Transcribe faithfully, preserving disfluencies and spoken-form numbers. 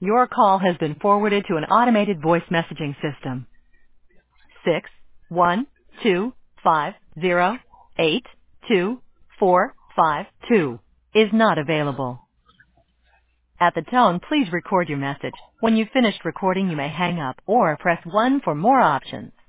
Your call has been forwarded to an automated voice messaging system. Six one two five zero eight two four five two is not available. At the tone, please record your message. When you've finished recording, you may hang up or press one for more options.